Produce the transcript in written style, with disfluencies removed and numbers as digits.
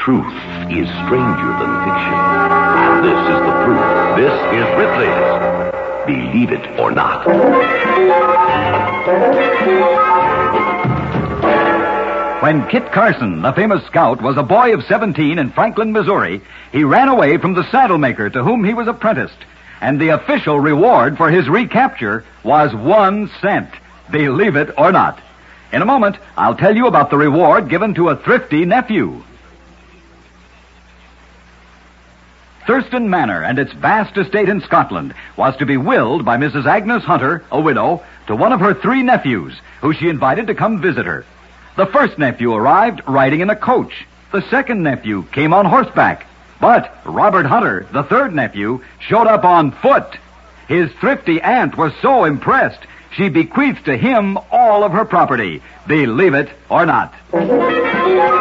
Truth is stranger than fiction. And this is the proof. This is Ripley's Believe It or Not. When Kit Carson, the famous scout, was a boy of 17 in Franklin, Missouri, he ran away from the saddle maker to whom he was apprenticed. And the official reward for his recapture was 1 cent. Believe it or not. In a moment, I'll tell you about the reward given to a thrifty nephew. Thurston Manor and its vast estate in Scotland was to be willed by Mrs. Agnes Hunter, a widow, to one of her 3 nephews, who she invited to come visit her. The first nephew arrived riding in a coach. The second nephew came on horseback. But Robert Hunter, the third nephew, showed up on foot. His thrifty aunt was so impressed, she bequeathed to him all of her property. Believe it or not.